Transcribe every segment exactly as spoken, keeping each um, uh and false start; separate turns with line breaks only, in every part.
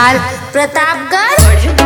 विशाल प्रतापगढ़।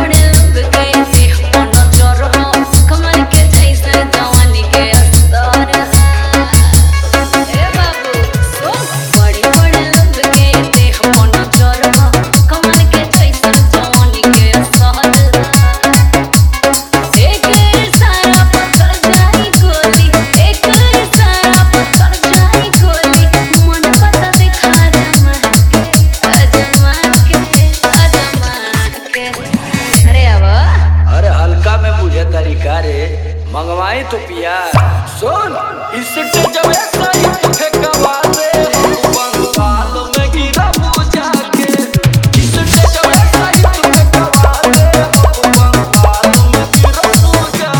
तरीका रे मंगवाई तो पिया सुन इस जब सही तुझे कवा दे बंगाल में गिरा पूजा के इस जब सही तुझे कवा दे बंगाल में गिरा पूजा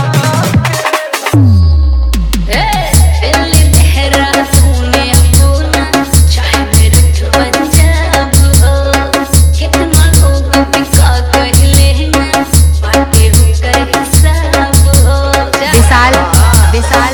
के ए दिल्ली तेरा तूने अपना चाहे मेरे तो पंजाब हो कितना लोग पिका कर लेना बाटे होकर
विशाल विशाल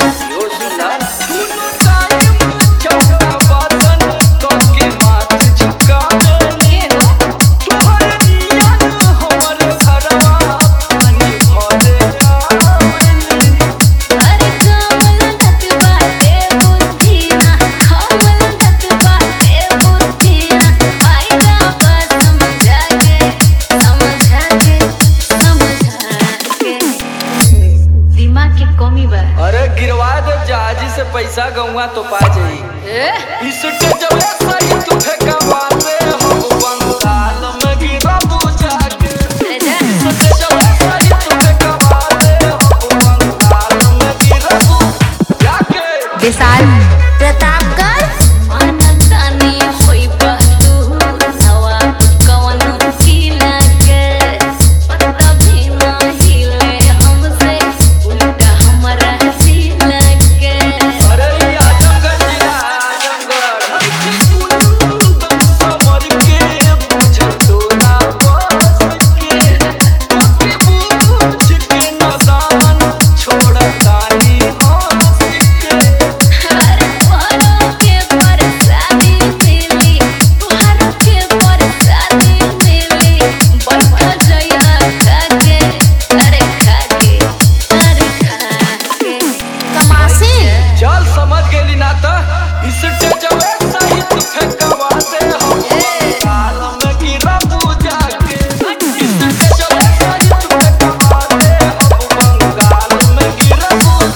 अरे गिरवा दे जहाजी से पैसा गौवा तो पा जाई इस जब सही तुझे कमा दे हम बंगाल में गिरा पूजा के इस जब सही तुझे कमा दे हम बंगाल में गिरा पूजा के
विशाल